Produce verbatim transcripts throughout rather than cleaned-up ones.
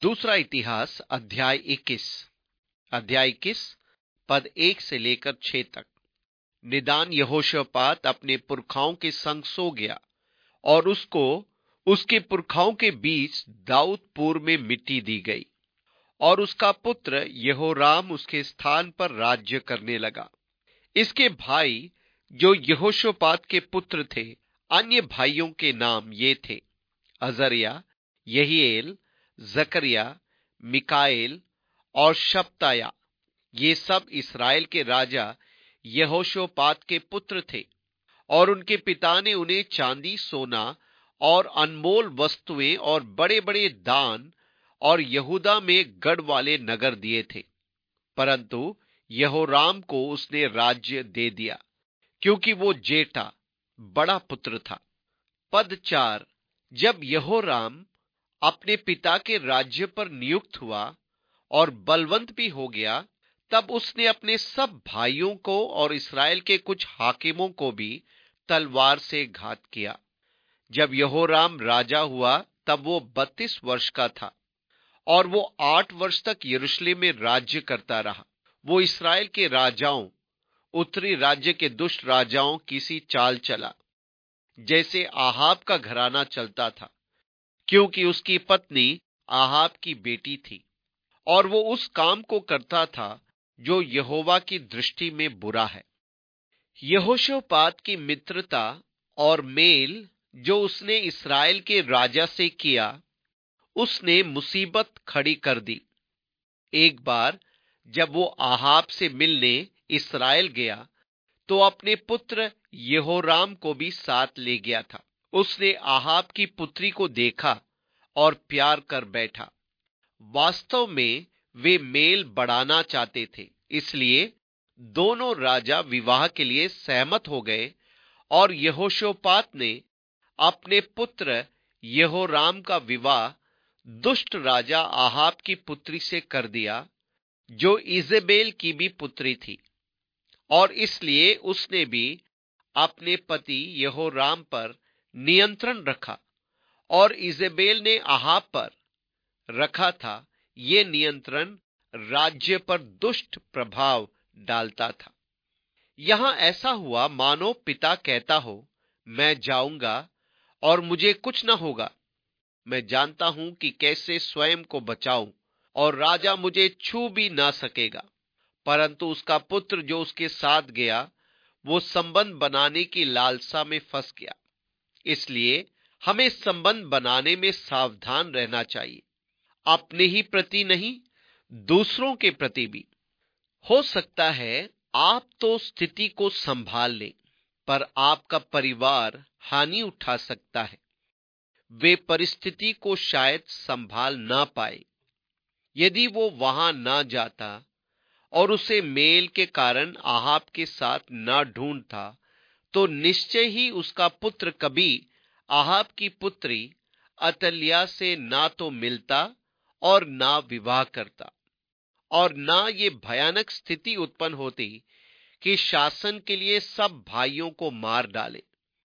दूसरा इतिहास अध्याय इक्कीस अध्याय इक्कीस पद एक से लेकर छह तक। निदान यहोशापात अपने पुरखाओं के संग सो गया और उसको उसके पुरखाओं के बीच दाऊदपुर में मिट्टी दी गई और उसका पुत्र यहोराम उसके स्थान पर राज्य करने लगा। इसके भाई जो यहोशापात के पुत्र थे, अन्य भाइयों के नाम ये थे: अजरिया, यहीएल, जकरिया, मिकाएल और शप्ताया। ये सब इस्राएल के राजा यहोशापात के पुत्र थे और उनके पिता ने उन्हें चांदी, सोना और अनमोल वस्तुएं और बड़े बड़े दान और यहूदा में गढ़ वाले नगर दिए थे। परंतु यहोराम को उसने राज्य दे दिया क्योंकि वो जेठा बड़ा पुत्र था। पद चार। जब यहोराम अपने पिता के राज्य पर नियुक्त हुआ और बलवंत भी हो गया, तब उसने अपने सब भाइयों को और इस्राएल के कुछ हाकिमों को भी तलवार से घात किया। जब यहोराम राजा हुआ तब वो बत्तीस वर्ष का था और वो आठ वर्ष तक यरूशलेम में राज्य करता रहा। वो इस्राएल के राजाओं, उत्तरी राज्य के दुष्ट राजाओं की सी चाल चला, जैसे आहाब का घराना चलता था, क्योंकि उसकी पत्नी आहाब की बेटी थी और वो उस काम को करता था जो यहोवा की दृष्टि में बुरा है। यहोशापात की मित्रता और मेल जो उसने इस्राएल के राजा से किया, उसने मुसीबत खड़ी कर दी। एक बार जब वो आहाब से मिलने इस्राएल गया तो अपने पुत्र यहोराम को भी साथ ले गया था। उसने आहाब की पुत्री को देखा और प्यार कर बैठा। वास्तव में वे मेल बढ़ाना चाहते थे, इसलिए दोनों राजा विवाह के लिए सहमत हो गए और यहोशापात ने अपने पुत्र यहोराम का विवाह दुष्ट राजा आहाब की पुत्री से कर दिया, जो इजेबेल की भी पुत्री थी, और इसलिए उसने भी अपने पति यहोराम पर नियंत्रण रखा और इजेबेल ने आहाब पर रखा था। ये नियंत्रण राज्य पर दुष्ट प्रभाव डालता था। यहां ऐसा हुआ मानो पिता कहता हो, मैं जाऊंगा और मुझे कुछ न होगा। मैं जानता हूं कि कैसे स्वयं को बचाऊं और राजा मुझे छू भी ना सकेगा। परंतु उसका पुत्र जो उसके साथ गया, वो संबंध बनाने की लालसा में फंस गया। इसलिए हमें संबंध बनाने में सावधान रहना चाहिए, अपने ही प्रति नहीं, दूसरों के प्रति भी। हो सकता है आप तो स्थिति को संभाल लें, पर आपका परिवार हानि उठा सकता है। वे परिस्थिति को शायद संभाल ना पाए। यदि वो वहां ना जाता और उसे मेल के कारण आहाब के साथ ना ढूंढता, तो निश्चय ही उसका पुत्र कभी आहाब की पुत्री अतल्याह से ना तो मिलता और ना विवाह करता, और ना ये भयानक स्थिति उत्पन्न होती कि शासन के लिए सब भाइयों को मार डाले।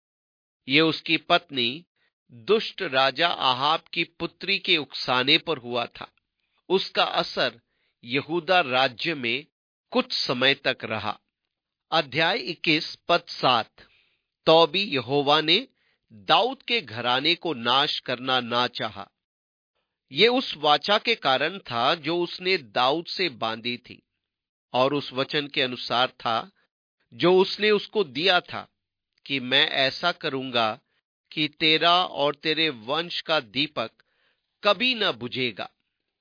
ये उसकी पत्नी दुष्ट राजा आहाब की पुत्री के उकसाने पर हुआ था। उसका असर यहूदा राज्य में कुछ समय तक रहा। अध्याय इक्कीस पद सात। तो भी यहोवा ने दाऊद के घराने को नाश करना ना चाहा। ये उस वाचा के कारण था जो उसने दाऊद से बांधी थी, और उस वचन के अनुसार था जो उसने उसको दिया था कि मैं ऐसा करूंगा कि तेरा और तेरे वंश का दीपक कभी न बुझेगा।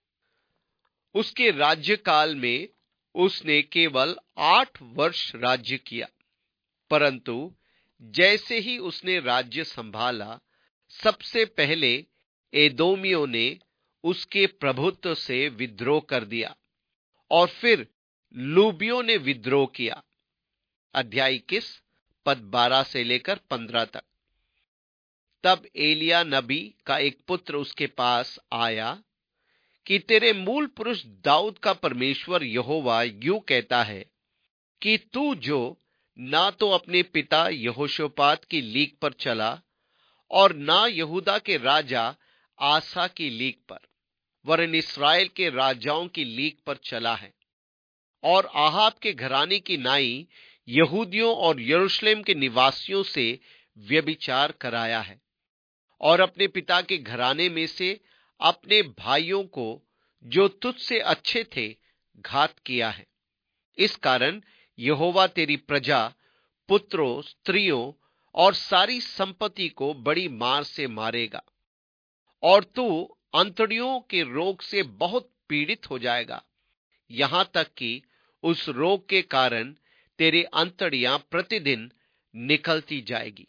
उसके राज्यकाल में उसने केवल आठ वर्ष राज्य किया, परंतु जैसे ही उसने राज्य संभाला, सबसे पहले एदोमियों ने उसके प्रभुत्व से विद्रोह कर दिया और फिर लूबियों ने विद्रोह किया। अध्याय इक्कीस पद बारह से लेकर पंद्रह तक। तब एलिया नबी का एक पुत्र उसके पास आया कि तेरे मूल पुरुष दाऊद का परमेश्वर यहोवा यूं कहता है कि तू जो ना तो अपने पिता यहोशापात की लीक पर चला और ना यहूदा के राजा आसा की लीक पर, वरन इस्राएल के राजाओं की लीक पर चला है और आहाब के घराने की नाई यहूदियों और यरूशलेम के निवासियों से व्यभिचार कराया है और अपने पिता के घराने में से अपने भाइयों को जो तुझसे अच्छे थे घात किया है। इस कारण यहोवा तेरी प्रजा, पुत्रों, स्त्रियों और सारी संपत्ति को बड़ी मार से मारेगा और तू अंतड़ियों के रोग से बहुत पीड़ित हो जाएगा, यहां तक कि उस रोग के कारण तेरी अंतड़ियां प्रतिदिन निकलती जाएगी।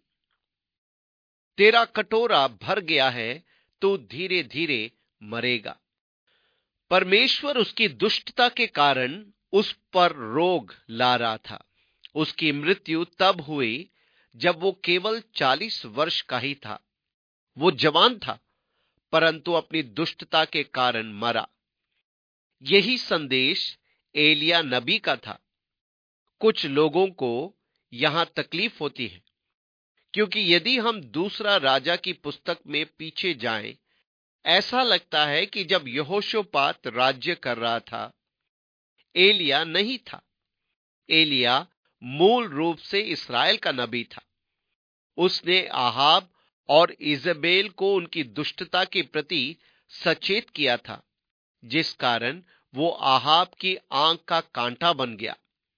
तेरा कटोरा भर गया है, तो धीरे धीरे मरेगा। परमेश्वर उसकी दुष्टता के कारण उस पर रोग ला रहा था। उसकी मृत्यु तब हुई जब वो केवल चालीस वर्ष का ही था। वो जवान था, परंतु अपनी दुष्टता के कारण मरा। यही संदेश एलिया नबी का था। कुछ लोगों को यहां तकलीफ होती है, क्योंकि यदि हम दूसरा राजा की पुस्तक में पीछे जाएं, ऐसा लगता है कि जब यहोशापात राज्य कर रहा था, एलिया नहीं था। एलिया मूल रूप से इस्राएल का नबी था। उसने आहाब और इजेबेल को उनकी दुष्टता के प्रति सचेत किया था, जिस कारण वो आहाब की आंख का कांटा बन गया।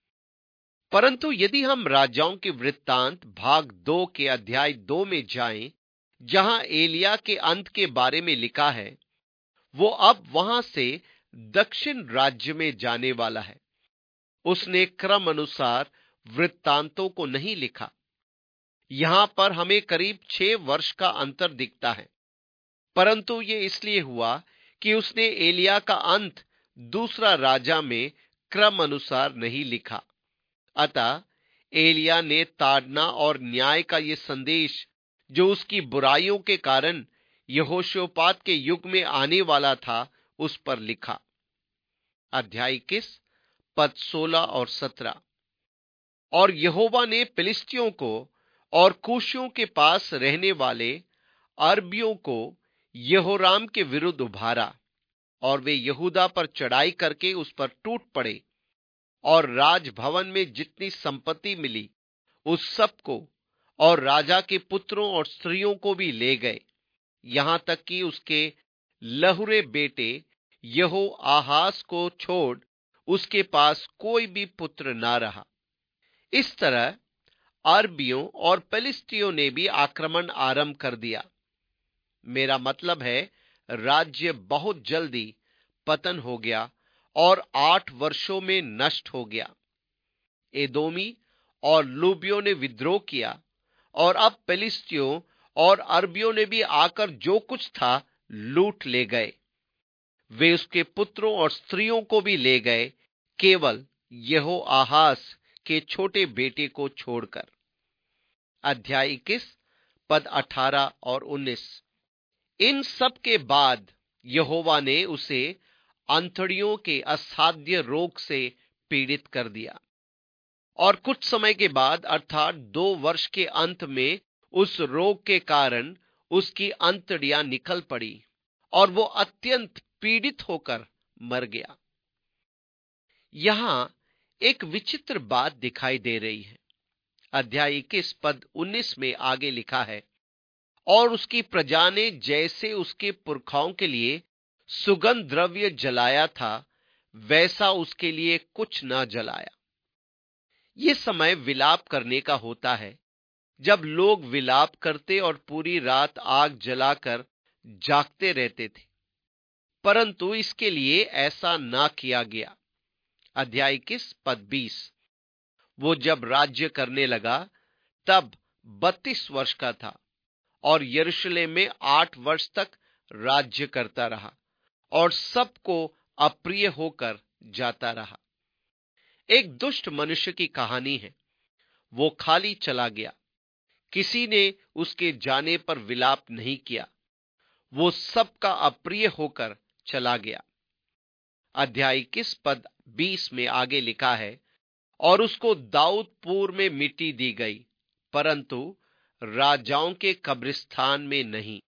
परंतु यदि हम राजाओं के वृत्तांत भाग दो के अध्याय दो में जाएं, जहां एलिया के अंत के बारे में लिखा है, वो अब वहां से दक्षिण राज्य में जाने वाला है। उसने क्रम अनुसार वृत्तांतों को नहीं लिखा। यहां पर हमें करीब छह वर्ष का अंतर दिखता है, परंतु ये इसलिए हुआ कि उसने एलिया का अंत दूसरा राजा में क्रम अनुसार नहीं लिखा। अतः एलिया ने ताड़ना और न्याय का ये संदेश, जो उसकी बुराइयों के कारण यहोशापात के युग में आने वाला था, उस पर लिखा। अध्याय इक्कीस पद सोलह और सत्रह। और यहोवा ने फिलिस्तियों को और कूशियों के पास रहने वाले अरबियों को यहोराम के विरुद्ध उभारा, और वे यहूदा पर चढ़ाई करके उस पर टूट पड़े और राजभवन में जितनी संपत्ति मिली उस सब को और राजा के पुत्रों और स्त्रियों को भी ले गए, यहां तक कि उसके लहुरे बेटे यहो आहाज को छोड़ उसके पास कोई भी पुत्र ना रहा। इस तरह अरबियों और फिलिस्तियों ने भी आक्रमण आरंभ कर दिया। मेरा मतलब है, राज्य बहुत जल्दी पतन हो गया और आठ वर्षों में नष्ट हो गया। एदोमी और लूबियों ने विद्रोह किया और अब फिलिस्तियों और अरबियों ने भी आकर जो कुछ था लूट ले गए। वे उसके पुत्रों और स्त्रियों को भी ले गए, केवल यहो आहाज के छोटे बेटे को छोड़कर। अध्याय इक्कीस पद अठारह और उन्नीस। इन सब के बाद यहोवा ने उसे अंतड़ियों के असाध्य रोग से पीड़ित कर दिया और कुछ समय के बाद अर्थात दो वर्ष के अंत में उस रोग के कारण उसकी अंतड़ियां निकल पड़ी और वो अत्यंत पीड़ित होकर मर गया। यहां एक विचित्र बात दिखाई दे रही है। अध्याय इक्कीस पद उन्नीस में आगे लिखा है, और उसकी प्रजा ने जैसे उसके पुरखाओं के लिए सुगंध द्रव्य जलाया था, वैसा उसके लिए कुछ न जलाया। यह समय विलाप करने का होता है, जब लोग विलाप करते और पूरी रात आग जलाकर जागते रहते थे, परंतु इसके लिए ऐसा ना किया गया। अध्याय इक्कीस पद बीस। वो जब राज्य करने लगा तब बत्तीस वर्ष का था और यरूशलेम में आठ वर्ष तक राज्य करता रहा और सबको अप्रिय होकर जाता रहा। एक दुष्ट मनुष्य की कहानी है। वो खाली चला गया, किसी ने उसके जाने पर विलाप नहीं किया। वो सबका अप्रिय होकर चला गया। अध्याय इक्कीस पद बीस में आगे लिखा है, और उसको दाऊदपुर में मिट्टी दी गई, परंतु राजाओं के कब्रिस्तान में नहीं।